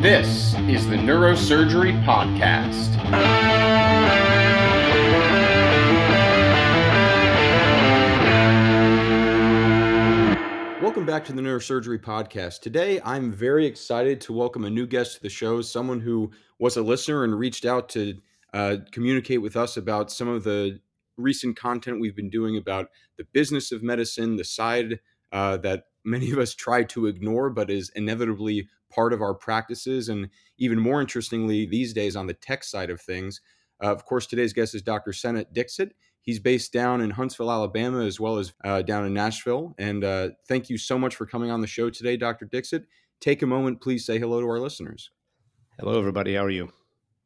This is the Neurosurgery Podcast. Welcome back to the Neurosurgery Podcast. Today, I'm very excited to welcome a new guest to the show, someone who was a listener and reached out to communicate with us about some of the recent content we've been doing about the business of medicine, the side that many of us try to ignore, but is inevitably part of our practices, and even more interestingly, these days on the tech side of things. Of course, today's guest is Dr. Sennett Dixit. He's based down in Huntsville, Alabama, as well as down in Nashville. And thank you so much for coming on the show today, Dr. Dixit. Take a moment, please say hello to our listeners. Hello, everybody. How are you?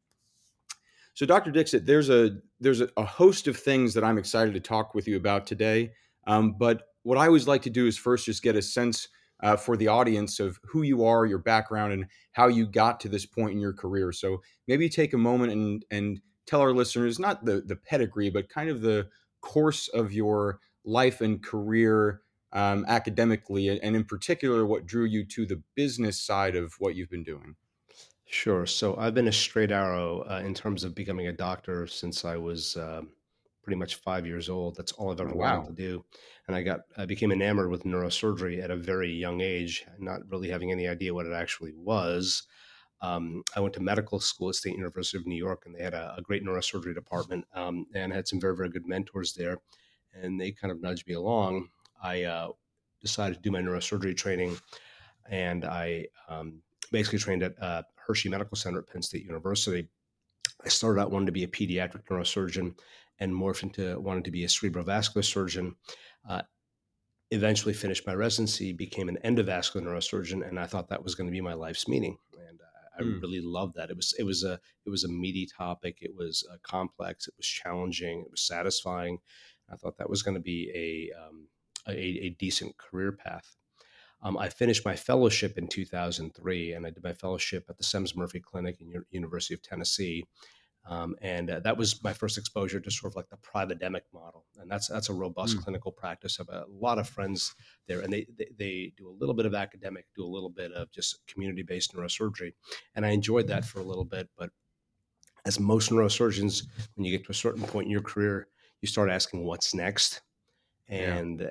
So, Dr. Dixit, there's a host of things that I'm excited to talk with you about today. But what I always like to do is first just get a sense for the audience of who you are, your background, and how you got to this point in your career. So maybe take a moment and tell our listeners, not the pedigree, but kind of the course of your life and career academically, and in particular, what drew you to the business side of what you've been doing. Sure. So I've been a straight arrow in terms of becoming a doctor since I was pretty much 5 years old. That's all I've ever wanted to do. And I became enamored with neurosurgery at a very young age, not really having any idea what it actually was. I went to medical school at State University of New York, and they had a great neurosurgery department and had some very, very good mentors there. And they kind of nudged me along. I decided to do my neurosurgery training, and I basically trained at Hershey Medical Center at Penn State University. I started out wanting to be a pediatric neurosurgeon and morphed into wanting to be a cerebrovascular surgeon. Eventually finished my residency, became an endovascular neurosurgeon, and I thought that was going to be my life's meaning. And I really loved that. It was a meaty topic. It was complex. It was challenging. It was satisfying. I thought that was going to be a decent career path. I finished my fellowship in 2003, and I did my fellowship at the Semmes-Murphey Clinic in University of Tennessee. That was my first exposure to sort of like the private-demic model. And that's a robust clinical practice. I have a lot of friends there, and they do a little bit of academic, do a little bit of just community-based neurosurgery. And I enjoyed that for a little bit. But as most neurosurgeons, when you get to a certain point in your career, you start asking what's next. And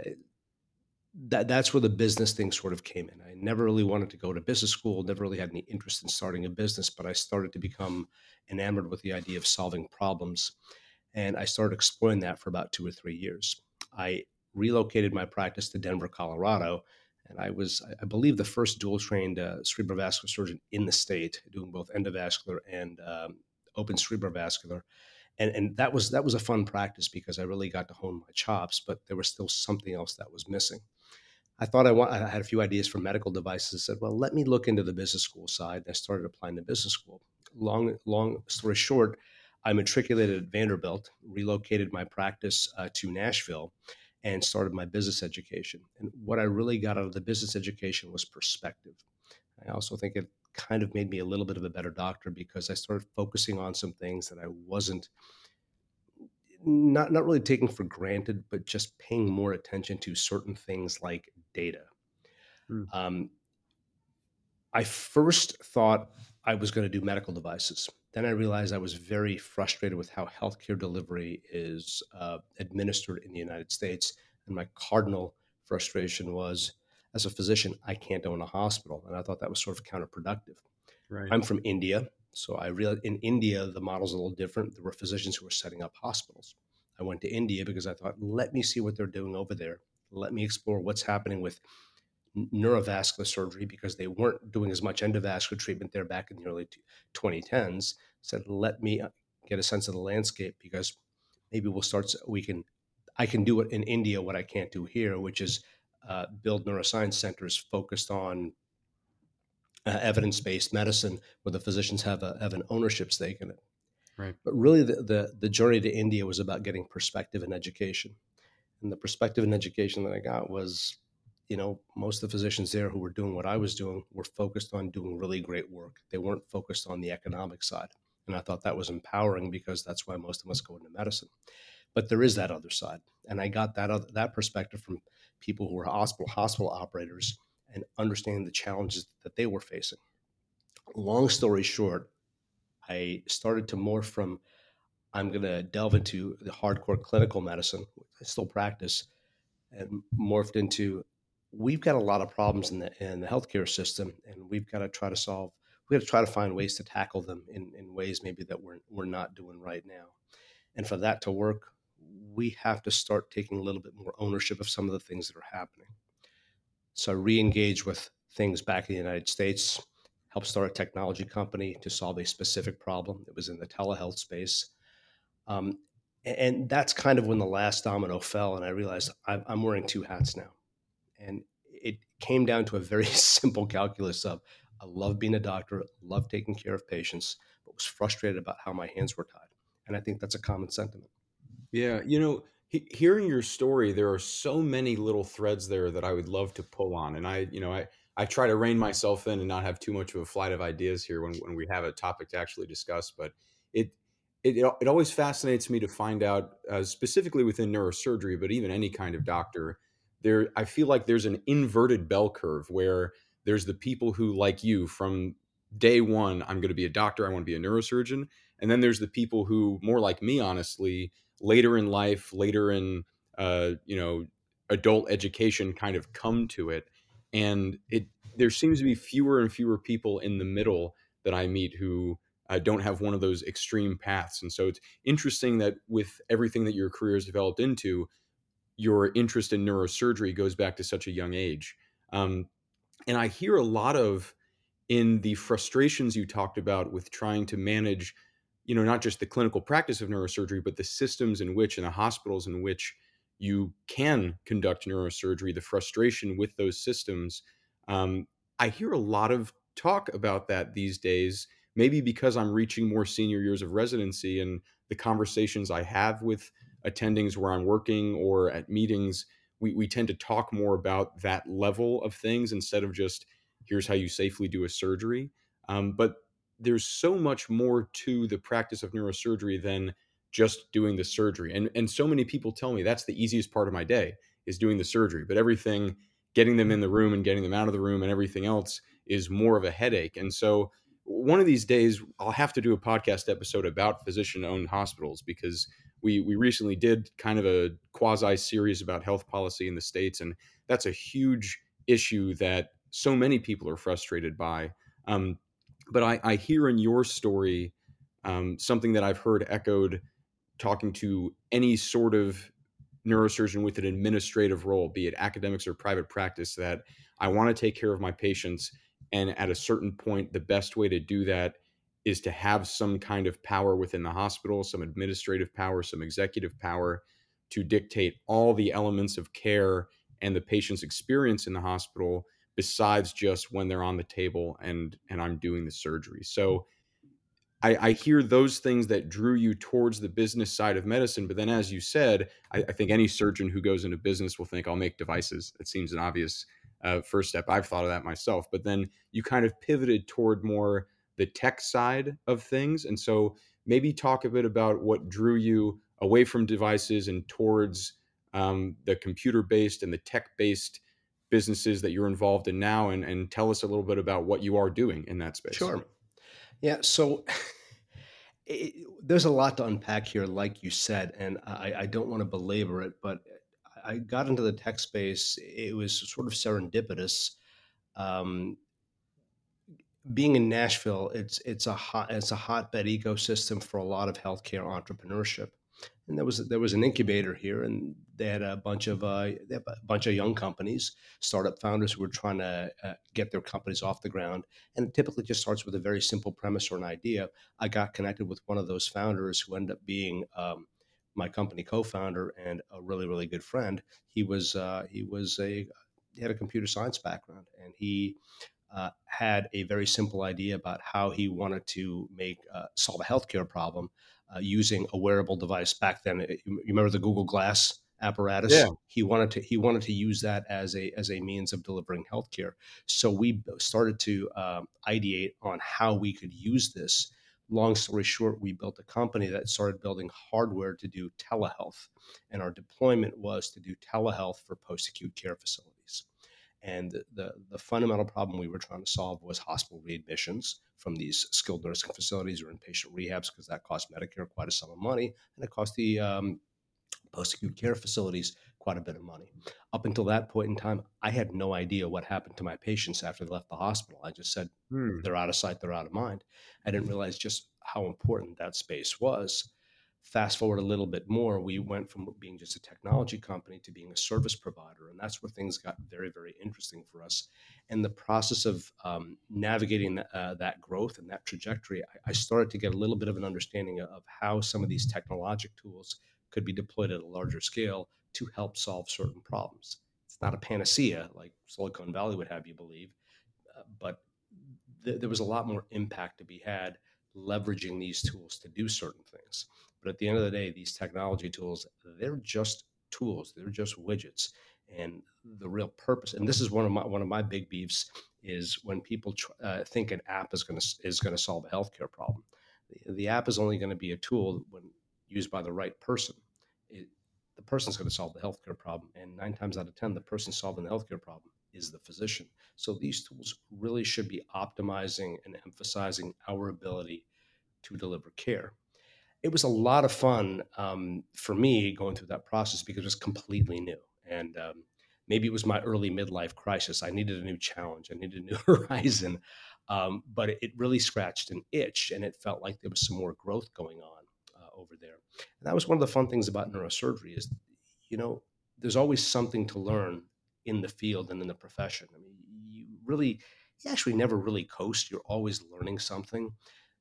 that's where the business thing sort of came in. I never really wanted to go to business school, never really had any interest in starting a business, but I started to become enamored with the idea of solving problems. And I started exploring that for about 2 or 3 years. I relocated my practice to Denver, Colorado, and I was, I believe, the first dual-trained cerebrovascular surgeon in the state, doing both endovascular and open cerebrovascular. And that was a fun practice because I really got to hone my chops, but there was still something else that was missing. I thought I had a few ideas for medical devices. I said, well, let me look into the business school side. And I started applying to business school. Long story short, I matriculated at Vanderbilt, relocated my practice to Nashville, and started my business education. And what I really got out of the business education was perspective. I also think it kind of made me a little bit of a better doctor because I started focusing on some things that I wasn't not really taking for granted, but just paying more attention to certain things like data. I first thought I was going to do medical devices. Then I realized I was very frustrated with how healthcare delivery is administered in the United States. And my cardinal frustration was, as a physician, I can't own a hospital. And I thought that was sort of counterproductive. Right. I'm from India. So I realized in India, the model's a little different. There were physicians who were setting up hospitals. I went to India because I thought, let me see what they're doing over there. Let me explore what's happening with neurovascular surgery because they weren't doing as much endovascular treatment there back in the early 2010s. Said, let me get a sense of the landscape because maybe I can do it in India what I can't do here, which is build neuroscience centers focused on evidence-based medicine where the physicians have an ownership stake in it. Right. But really the journey to India was about getting perspective in education. And the perspective in education that I got was, most of the physicians there who were doing what I was doing were focused on doing really great work. They weren't focused on the economic side. And I thought that was empowering because that's why most of us go into medicine. But there is that other side. And I got that perspective from people who were hospital operators and understanding the challenges that they were facing. Long story short, I started to morph from I'm going to delve into the hardcore clinical medicine, which I still practice, and morphed into we've got a lot of problems in the healthcare system, and we've got to try to solve. We got to try to find ways to tackle them in ways maybe that we're not doing right now. And for that to work, we have to start taking a little bit more ownership of some of the things that are happening. So re-engage with things back in the United States, help start a technology company to solve a specific problem that was in the telehealth space. Um, and that's kind of when the last domino fell, and I realized I'm wearing two hats now. And it came down to a very simple calculus of I love being a doctor, love taking care of patients, but was frustrated about how my hands were tied. And I think that's a common sentiment. Yeah, hearing your story, there are so many little threads there that I would love to pull on, and I try to rein myself in and not have too much of a flight of ideas here when we have a topic to actually discuss. But it it always fascinates me to find out, specifically within neurosurgery, but even any kind of doctor, there I feel like there's an inverted bell curve where there's the people who, like you, from day one, I'm going to be a doctor, I want to be a neurosurgeon, and then there's the people who, more like me, honestly, later in life, later in adult education, kind of come to it, and it there seems to be fewer and fewer people in the middle that I meet who don't have one of those extreme paths. And so it's interesting that with everything that your career has developed into, your interest in neurosurgery goes back to such a young age. Um, and I hear a lot of in the frustrations you talked about with trying to manage, not just the clinical practice of neurosurgery, but the systems in which and the hospitals in which you can conduct neurosurgery, the frustration with those systems. Um, I hear a lot of talk about that these days, maybe because I'm reaching more senior years of residency and the conversations I have with attendings where I'm working or at meetings, we tend to talk more about that level of things instead of just here's how you safely do a surgery. But there's so much more to the practice of neurosurgery than just doing the surgery. And so many people tell me that's the easiest part of my day is doing the surgery, but everything, getting them in the room and getting them out of the room and everything else is more of a headache. And so one of these days I'll have to do a podcast episode about physician owned hospitals because we recently did kind of a quasi series about health policy in the States, and that's a huge issue that so many people are frustrated by. Um, but I hear in your story something that I've heard echoed talking to any sort of neurosurgeon with an administrative role, be it academics or private practice, that I want to take care of my patients. And at a certain point, the best way to do that is to have some kind of power within the hospital, some administrative power, some executive power to dictate all the elements of care and the patient's experience in the hospital besides just when they're on the table and I'm doing the surgery. So I hear those things that drew you towards the business side of medicine. But then, as you said, I think any surgeon who goes into business will think, I'll make devices. It seems an obvious first step. I've thought of that myself. But then you kind of pivoted toward more the tech side of things. And so maybe talk a bit about what drew you away from devices and towards the computer based and the tech based businesses that you're involved in now. And tell us a little bit about what you are doing in that space. Sure. Yeah. So there's a lot to unpack here, like you said, and I don't want to belabor it, but I got into the tech space. It was sort of serendipitous. Um, Being in Nashville, it's a hotbed ecosystem for a lot of healthcare entrepreneurship. And there was an incubator here, and they had a bunch of young companies, startup founders who were trying to get their companies off the ground. And it typically just starts with a very simple premise or an idea. I got connected with one of those founders who ended up being my company co-founder and a really really good friend. He had a computer science background, and he had a very simple idea about how he wanted to solve a healthcare problem using a wearable device. Back then, you remember the Google Glass Yeah. apparatus? He wanted to use that as a means of delivering healthcare. So we started to ideate on how we could use this. Long story short, we built a company that started building hardware to do telehealth, and our deployment was to do telehealth for post-acute care facilities. And the fundamental problem we were trying to solve was hospital readmissions from these skilled nursing facilities or inpatient rehabs, because that cost Medicare quite a sum of money, and it cost the post-acute care facilities quite a bit of money. Up until that point in time, I had no idea what happened to my patients after they left the hospital. I just said, Hmm. they're out of sight, they're out of mind. I didn't realize just how important that space was. Fast forward a little bit more, we went from being just a technology company to being a service provider. And that's where things got very, very interesting for us. And the process of navigating that growth and that trajectory, I started to get a little bit of an understanding of how some of these technologic tools could be deployed at a larger scale to help solve certain problems. It's not a panacea like Silicon Valley would have you believe, but there was a lot more impact to be had leveraging these tools to do certain things. But at the end of the day, these technology tools, they're just tools, they're just widgets. And the real purpose, and this is one of my big beefs, is when people think an app is going to solve a healthcare problem. The app is only going to be a tool when used by the right person. It, the person's going to solve the healthcare problem, and 9 times out of 10, the person solving the healthcare problem is the physician. So these tools really should be optimizing and emphasizing our ability to deliver care. It was a lot of fun for me going through that process because it was completely new. And maybe it was my early midlife crisis. I needed a new challenge, I needed a new horizon. But it really scratched an itch, and it felt like there was some more growth going on over there. And that was one of the fun things about neurosurgery is, you know, there's always something to learn in the field and in the profession. I mean, you actually never really coast. You're always learning something.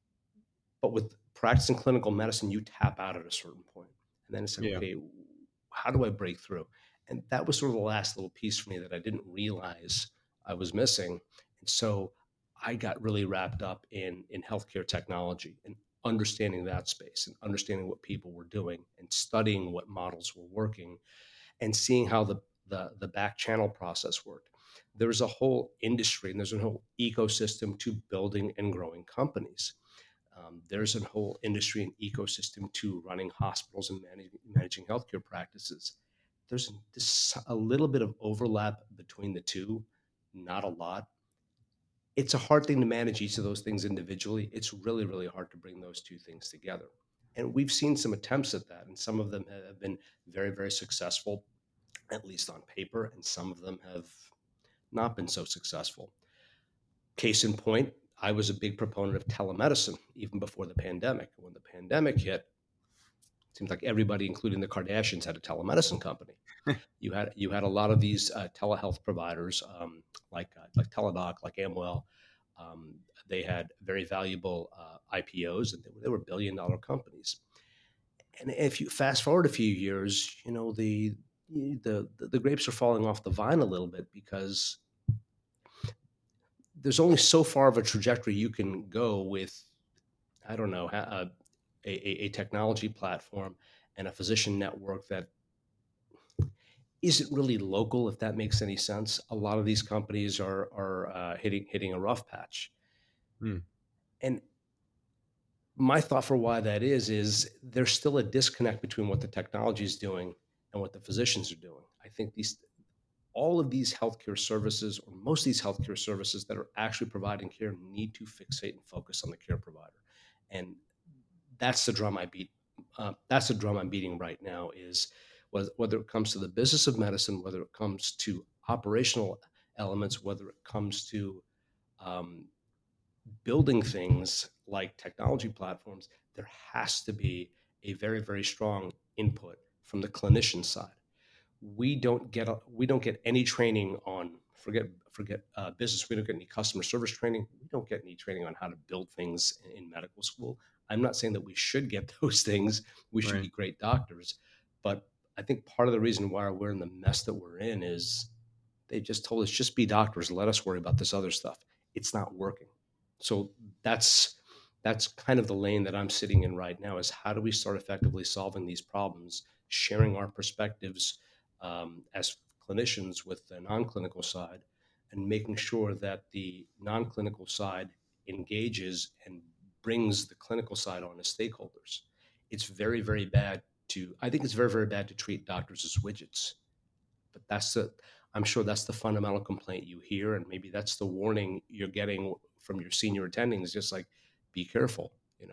But with practicing clinical medicine, you tap out at a certain point. And then it's like, Yeah. okay, how do I break through? And that was sort of the last little piece for me that I didn't realize I was missing. And so I got really wrapped up in healthcare technology and understanding that space and understanding what people were doing and studying what models were working and seeing how the back channel process worked. There's a whole industry and there's a whole ecosystem to building and growing companies. There's a whole industry and ecosystem to running hospitals and managing healthcare practices. There's a little bit of overlap between the two, not a lot. It's a hard thing to manage each of those things individually. It's really, really hard to bring those two things together. And we've seen some attempts at that, and some of them have been very, very successful, at least on paper, and some of them have not been so successful. Case in point, I was a big proponent of telemedicine even before the pandemic. When the pandemic hit, it seems like everybody, including the Kardashians, had a telemedicine company. You had a lot of these telehealth providers like Teladoc, like Amwell. Um, they had very valuable IPOs, and they were billion-dollar companies. And if you fast forward a few years, you know the grapes are falling off the vine a little bit because there's only so far of a trajectory you can go with, I don't know, a technology platform and a physician network that isn't really local, if that makes any sense. A lot of these companies are hitting a rough patch, Hmm. and my thought for why that is there's still a disconnect between what the technology is doing and what the physicians are doing. I think these all of these healthcare services, or most of these healthcare services that are actually providing care, need to fixate and focus on the care provider, and that's the drum I beat. That's the drum I'm beating right now. Is whether it comes to the business of medicine, whether it comes to operational elements, whether it comes to um, building things like technology platforms, there has to be a very, very strong input from the clinician side. We don't get any training on forget business. We don't get any customer service training. We don't get any training on how to build things in medical school. I'm not saying that we should get those things. We should Right. be great doctors, but I think part of the reason why we're in the mess that we're in is they just told us just be doctors. Let us worry about this other stuff. It's not working. So that's that's kind of the lane that I'm sitting in right now. Is how do we start effectively solving these problems, sharing our perspectives as clinicians with the non-clinical side, and making sure that the non-clinical side engages and brings the clinical side on as stakeholders. It's very, very bad to. I think it's very, very bad to treat doctors as widgets, but I'm sure that's the fundamental complaint you hear, and maybe that's the warning you're getting from your senior attendings. Just like, be careful.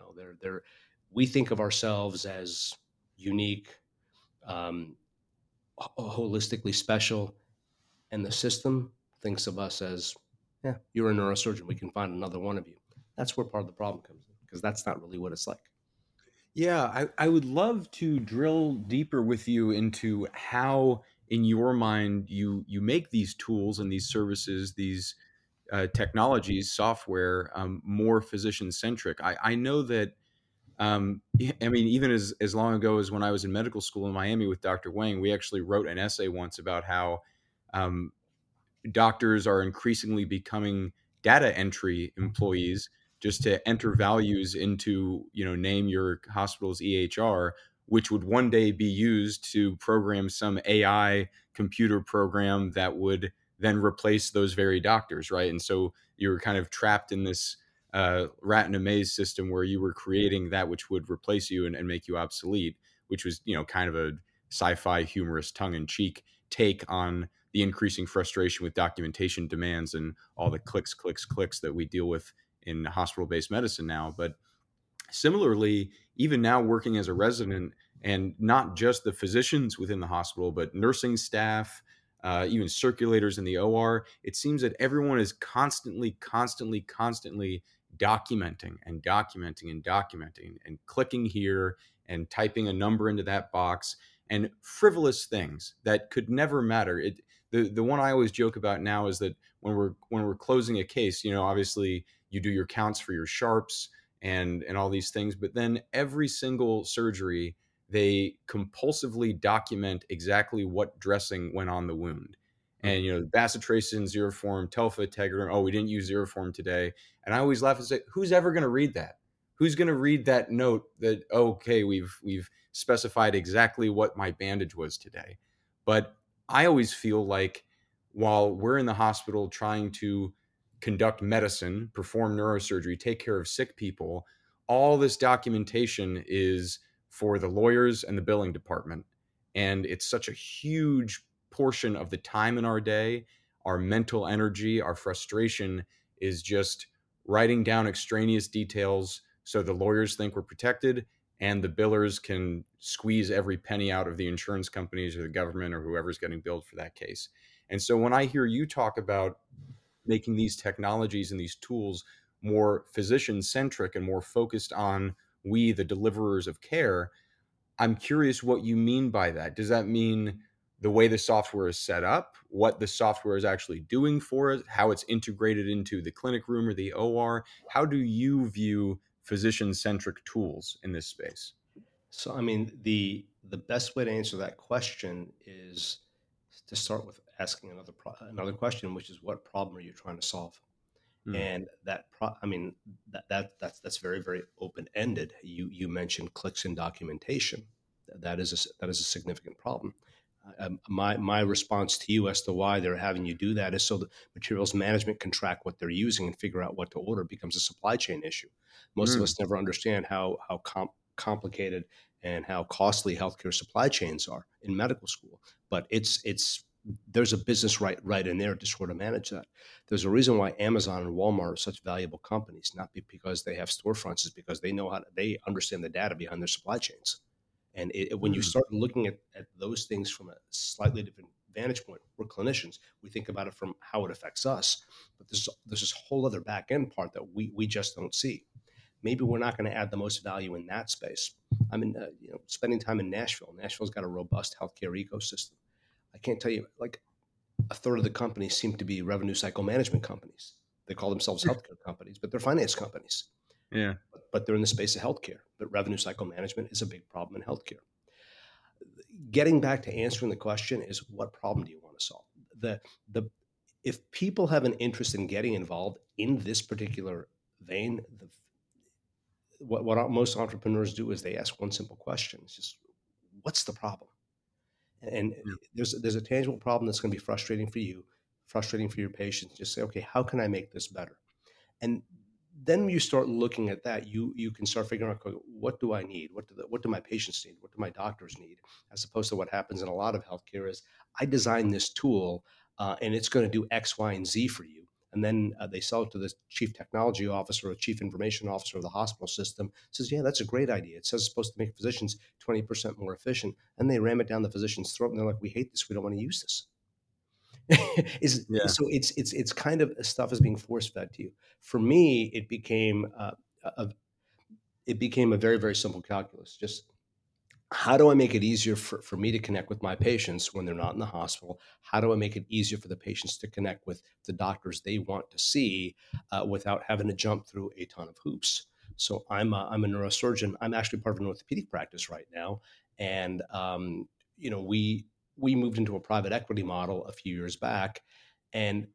We think of ourselves as unique, um, holistically special, and the system thinks of us as, yeah, you're a neurosurgeon. We can find another one of you. That's where part of the problem comes in, because that's not really what it's like. Yeah, I would love to drill deeper with you into how, in your mind, you make these tools and these services, these technologies, software, more physician centric. I know that. I mean, even as long ago as when I was in medical school in Miami with Dr. Wang, we actually wrote an essay once about how um, doctors are increasingly becoming data entry employees just to enter values into, name your hospital's EHR, which would one day be used to program some AI computer program that would then replace those very doctors, right? And so you're kind of trapped in this rat in a maze system where you were creating that which would replace you and make you obsolete, which was, kind of a sci-fi humorous tongue-in-cheek take on the increasing frustration with documentation demands and all the clicks that we deal with in hospital-based medicine now. But similarly, even now working as a resident, and not just the physicians within the hospital, but nursing staff, even circulators in the OR, it seems that everyone is constantly documenting and clicking here and typing a number into that box and frivolous things that could never matter. The one I always joke about now is that when we're closing a case, obviously you do your counts for your sharps and all these things, but then every single surgery they compulsively document exactly what dressing went on the wound. And bacitracin, Zeroform, Telfa, Tegrin. Oh, we didn't use Zeroform today. And I always laugh and say, who's ever going to read that? Who's going to read that note that, oh, okay, we've specified exactly what my bandage was today? But I always feel like while we're in the hospital trying to conduct medicine, perform neurosurgery, take care of sick people, all this documentation is for the lawyers and the billing department. And it's such a huge portion of the time in our day. Our mental energy, our frustration is just writing down extraneous details so the lawyers think we're protected and the billers can squeeze every penny out of the insurance companies or the government or whoever's getting billed for that case. And so when I hear you talk about making these technologies and these tools more physician centric and more focused on we, the deliverers of care, I'm curious what you mean by that. Does that mean the way the software is set up, what the software is actually doing for it, how it's integrated into the clinic room or the OR? How do you view physician centric tools in this space? So, I mean, the best way to answer that question is to start with asking another question, which is, what problem are you trying to solve? Hmm. And I mean, that's very, very open ended. You mentioned clicks in documentation. That is a significant problem. My response to you as to why they're having you do that is so the materials management can track what they're using and figure out what to order. Becomes a supply chain issue. Most of Hmm. us never understand how complicated and how costly healthcare supply chains are in medical school. But it's there's a business right in there to sort of manage that. There's a reason why Amazon and Walmart are such valuable companies, not because they have storefronts, is because they understand the data behind their supply chains. And when you Hmm. start looking at those things from a slightly different vantage point, we're clinicians. We think about it from how it affects us, but there's this whole other back end part that we just don't see. Maybe we're not going to add the most value in that space. I mean, spending time in Nashville. Nashville's got a robust healthcare ecosystem. I can't tell you, like, a third of the companies seem to be revenue cycle management companies. They call themselves healthcare companies, but they're finance companies. Yeah. But they're in the space of healthcare. But revenue cycle management is a big problem in healthcare. Getting back to answering the question is, what problem do you want to solve? The If people have an interest in getting involved in this particular vein, what most entrepreneurs do is they ask one simple question: it's just, what's the problem? And Yeah. there's a tangible problem that's going to be frustrating for you, frustrating for your patients. Just say, okay, how can I make this better? And then you start looking at that, you can start figuring out, okay, what do I need? What do my patients need? What do my doctors need? As opposed to what happens in a lot of healthcare is, I designed this tool. and it's going to do X, Y, and Z for you. And then they sell it to the chief technology officer or chief information officer of the hospital system. Says, yeah, that's a great idea. It says it's supposed to make physicians 20% more efficient. And they ram it down the physician's throat, and they're like, we hate this. We don't want to use this. Yeah. So it's kind of stuff is being force fed to you. For me, it became a very, very simple calculus. Just how do I make it easier for me to connect with my patients when they're not in the hospital? How do I make it easier for the patients to connect with the doctors they want to see without having to jump through a ton of hoops? So I'm a neurosurgeon. I'm actually part of an orthopedic practice right now, and we moved into a private equity model a few years back, and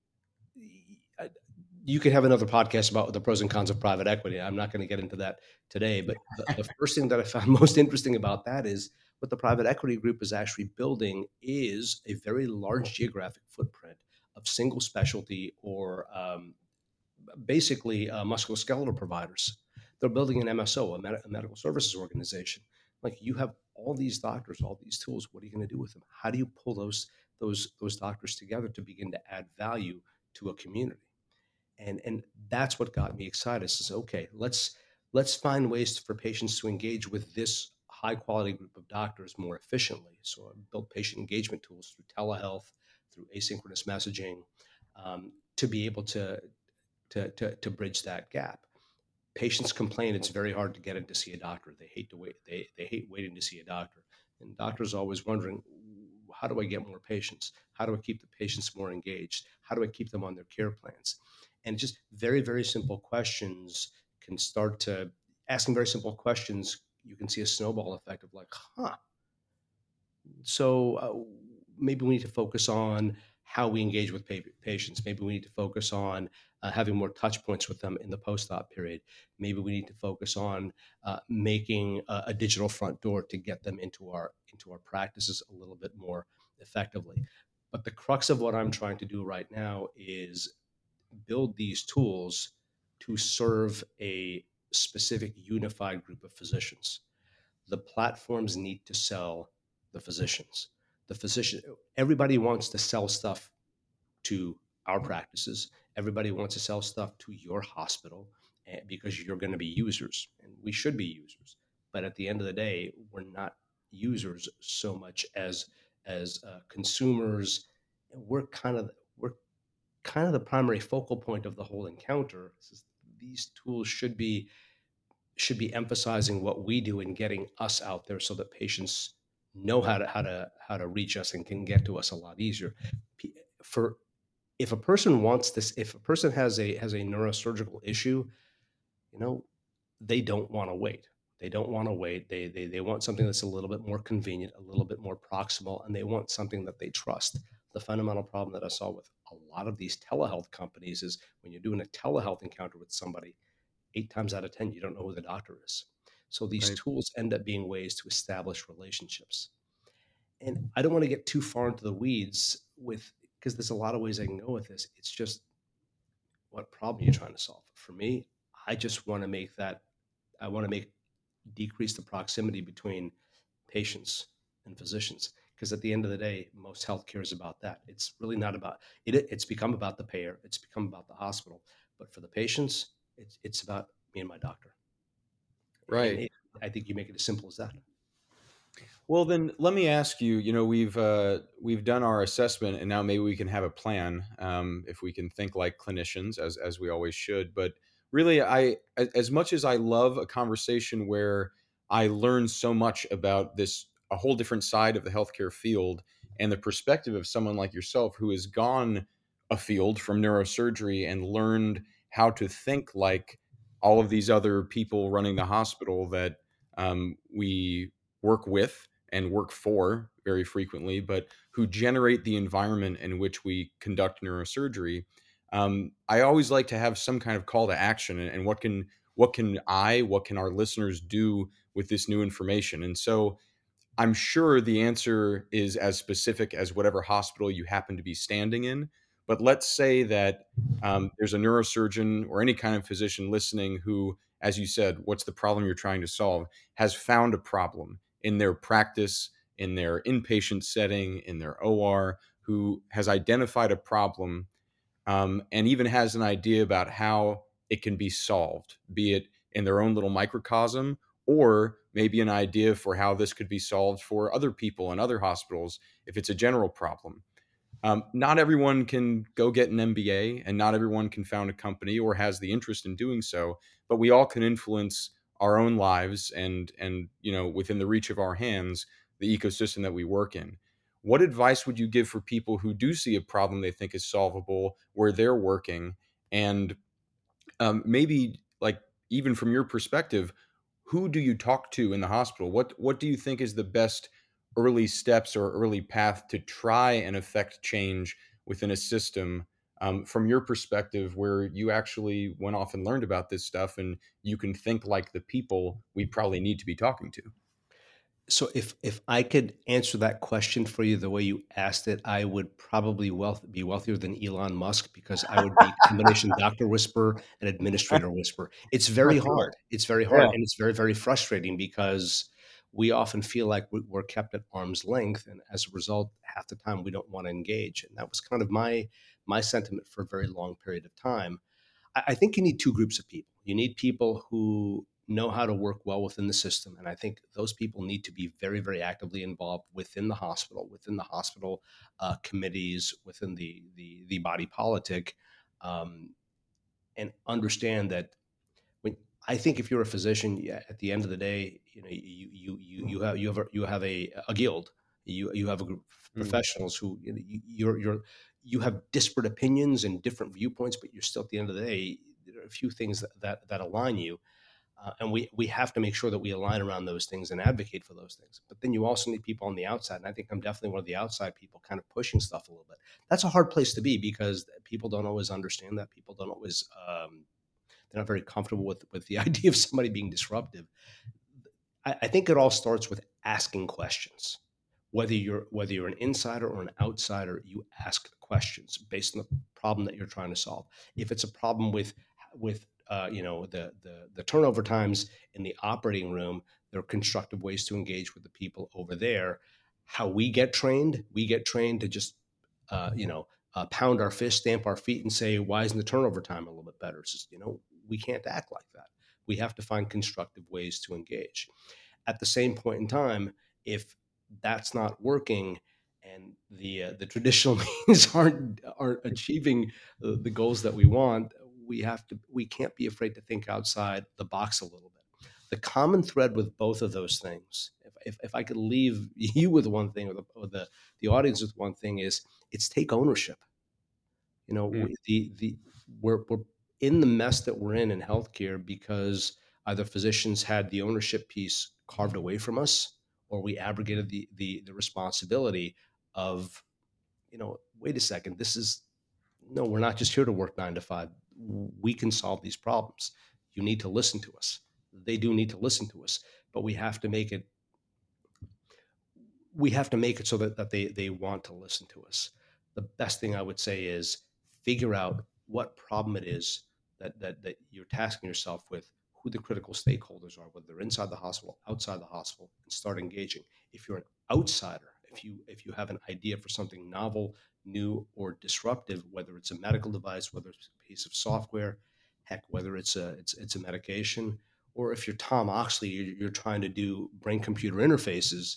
you could have another podcast about the pros and cons of private equity. I'm not going to get into that today, but the first thing that I found most interesting about that is what the private equity group is actually building is a very large geographic footprint of single specialty or basically musculoskeletal providers. They're building an MSO, a medical services organization. Like you have all these doctors, all these tools. What are you going to do with them? How do you pull those doctors together to begin to add value to a community? And that's what got me excited. Says, okay, let's find ways for patients to engage with this high quality group of doctors more efficiently. So I built patient engagement tools through telehealth, through asynchronous messaging, to be able to bridge that gap. Patients complain it's very hard to get in to see a doctor. They hate to wait. They hate waiting to see a doctor. And doctors are always wondering, how do I get more patients? How do I keep the patients more engaged? How do I keep them on their care plans? And just very, very simple questions can start to asking very simple questions. You can see a snowball effect of like, so maybe we need to focus on how we engage with patients. Maybe we need to focus on having more touch points with them in the post-op period. Maybe we need to focus on making a digital front door to get them into our practices a little bit more effectively. But the crux of what I'm trying to do right now is build these tools to serve a specific unified group of physicians. The platforms need to sell the physicians. The physician, everybody wants to sell stuff to our practices. Everybody wants to sell stuff to your hospital because you're going to be users, and we should be users. But at the end of the day, we're not users so much as consumers. We're kind of the primary focal point of the whole encounter. These tools should be emphasizing what we do and getting us out there so that patients know how to reach us and can get to us a lot easier. For if a person wants this, if a person has a neurosurgical issue, you know, they don't want to wait. They don't want to wait. They want something that's a little bit more convenient, a little bit more proximal, and they want something that they trust. The fundamental problem that I saw with a lot of these telehealth companies is when you're doing a telehealth encounter with somebody, 8 times out of 10, you don't know who the doctor is. So these Right. tools end up being ways to establish relationships. And I don't want to get too far into the weeds with, because there's a lot of ways I can go with this. It's just what problem you're trying to solve. For me, I just want to I want to decrease the proximity between patients and physicians. Because at the end of the day, most healthcare is about that. It's really not about it. It's become about the payer. It's become about the hospital. But for the patients, it's about me and my doctor. And Right. I think you make it as simple as that. Well, then let me ask you. We've done our assessment, and now maybe we can have a plan, if we can think like clinicians, as we always should. But really, as much as I love a conversation where I learn so much about this, a whole different side of the healthcare field, and the perspective of someone like yourself who has gone afield from neurosurgery and learned how to think like all of these other people running the hospital that we work with and work for very frequently, but who generate the environment in which we conduct neurosurgery. I always like to have some kind of call to action, and what can our listeners do with this new information? And so I'm sure the answer is as specific as whatever hospital you happen to be standing in. But let's say that there's a neurosurgeon or any kind of physician listening who, as you said, what's the problem you're trying to solve, has found a problem in their practice, in their inpatient setting, in their OR, who has identified a problem, and even has an idea about how it can be solved, be it in their own little microcosm, or maybe an idea for how this could be solved for other people in other hospitals if it's a general problem. Not everyone can go get an MBA, and not everyone can found a company or has the interest in doing so, but we all can influence our own lives, and within the reach of our hands, the ecosystem that we work in. What advice would you give for people who do see a problem they think is solvable where they're working, and maybe, like, even from your perspective, who do you talk to in the hospital? What do you think is the best early steps or early path to try and affect change within a system, from your perspective, where you actually went off and learned about this stuff, and you can think like the people we probably need to be talking to? So if I could answer that question for you the way you asked it, I would probably be wealthier than Elon Musk, because I would be combination doctor whisperer and administrator whisperer. It's very Sure. hard. It's very hard, Yeah. and it's very, very frustrating, because we often feel like we're kept at arm's length, and as a result, half the time we don't want to engage. And that was kind of my sentiment for a very long period of time. I think you need two groups of people. You need people who know how to work well within the system, and I think those people need to be very, very actively involved within the hospital committees, within the body politic, um, and understand that when I think if you're a physician, yeah, at the end of the day, you have a guild. You have a group of Mm. professionals who, you have disparate opinions and different viewpoints, but you're still, at the end of the day, there are a few things that align you, and we have to make sure that we align around those things and advocate for those things. But then you also need people on the outside, and I think I'm definitely one of the outside people, kind of pushing stuff a little bit. That's a hard place to be, because people don't always understand that. People don't always. They're not very comfortable with the idea of somebody being disruptive. I think it all starts with asking questions. Whether you're an insider or an outsider, you ask questions based on the problem that you're trying to solve. If it's a problem with the turnover times in the operating room, there are constructive ways to engage with the people over there. How we get trained to just pound our fist, stamp our feet, and say, "Why isn't the turnover time a little bit better?" It's just, we can't act like that. We have to find constructive ways to engage. At the same point in time, if that's not working, and the traditional means aren't achieving the goals that we want, we can't be afraid to think outside the box a little bit. The common thread with both of those things, if I could leave you with one thing, or the audience with one thing, is it's take ownership. Mm. We're in the mess that we're in healthcare because either physicians had the ownership piece carved away from us, or we abrogated the responsibility of, wait a second, this is no, we're not just here to work 9 to 5. We can solve these problems. You need to listen to us. They do need to listen to us, but we have to make it so that they want to listen to us. The best thing I would say is figure out what problem it is that you're tasking yourself with, who the critical stakeholders are, whether they're inside the hospital, outside the hospital, and start engaging. If you're an outsider, if you have an idea for something novel, new, or disruptive, whether it's a medical device, whether it's a piece of software, heck, whether it's a medication, or if you're Tom Oxley, you're trying to do brain computer interfaces,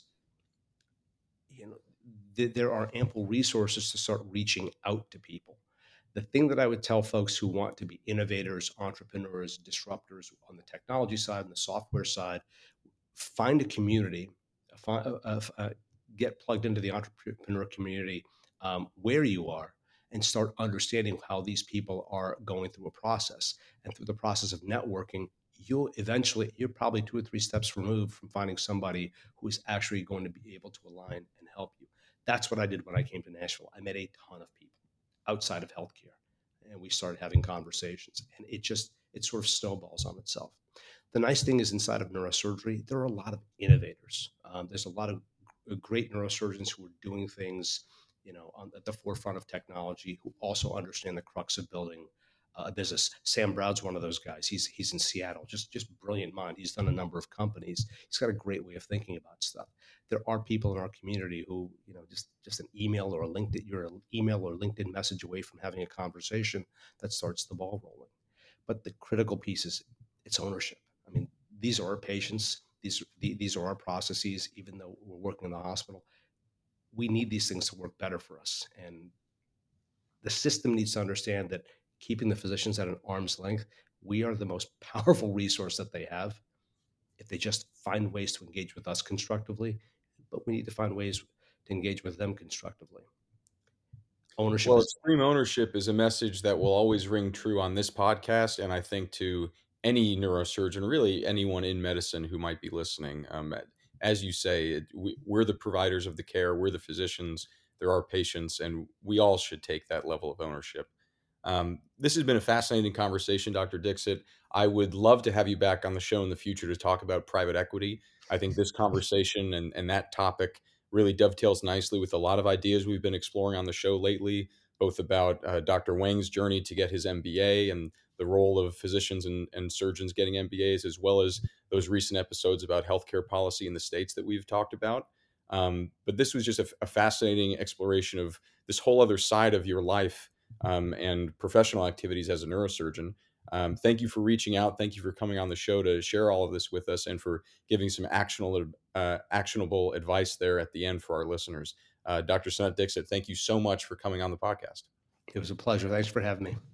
you know there are ample resources to start reaching out to people. The thing that I would tell folks who want to be innovators, entrepreneurs, disruptors on the technology side and the software side, find a community, get plugged into the entrepreneur community, where you are, and start understanding how these people are going through a process. And through the process of networking, you're probably 2 or 3 steps removed from finding somebody who is actually going to be able to align and help you. That's what I did when I came to Nashville. I met a ton of people outside of healthcare, and we started having conversations, and it sort of snowballs on itself. The nice thing is, inside of neurosurgery, there are a lot of innovators. There's a lot of great neurosurgeons who are doing things, at the forefront of technology, who also understand the crux of building business. Sam Brown's one of those guys. He's in Seattle. Just brilliant mind. He's done a number of companies. He's got a great way of thinking about stuff. There are people in our community who, just an email or a LinkedIn message away from having a conversation that starts the ball rolling. But the critical piece is it's ownership. I mean, these are our patients. These are our processes. Even though we're working in the hospital, we need these things to work better for us. And the system needs to understand that keeping the physicians at an arm's length, we are the most powerful resource that they have if they just find ways to engage with us constructively. But we need to find ways to engage with them constructively. Ownership. Well, extreme ownership is a message that will always ring true on this podcast, and I think to any neurosurgeon, really anyone in medicine who might be listening. As you say, we're the providers of the care, we're the physicians, there are patients, and we all should take that level of ownership. This has been a fascinating conversation, Dr. Dixit. I would love to have you back on the show in the future to talk about private equity. I think this conversation and that topic really dovetails nicely with a lot of ideas we've been exploring on the show lately, both about Dr. Wang's journey to get his MBA and the role of physicians and surgeons getting MBAs, as well as those recent episodes about healthcare policy in the states that we've talked about. But this was just a fascinating exploration of this whole other side of your life and professional activities as a neurosurgeon. Thank you for reaching out. Thank you for coming on the show to share all of this with us and for giving some actionable advice there at the end for our listeners. Dr. Sanat Dixit, thank you so much for coming on the podcast. It was a pleasure. Thanks for having me.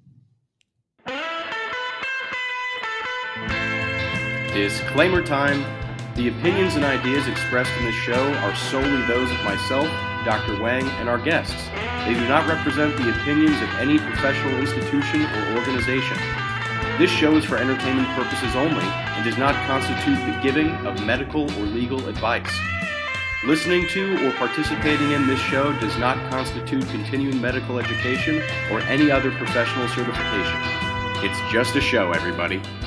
Disclaimer time. The opinions and ideas expressed in this show are solely those of myself, Dr. Wang, and our guests. They do not represent the opinions of any professional institution or organization. This show is for entertainment purposes only and does not constitute the giving of medical or legal advice. Listening to or participating in this show does not constitute continuing medical education or any other professional certification. It's just a show, everybody.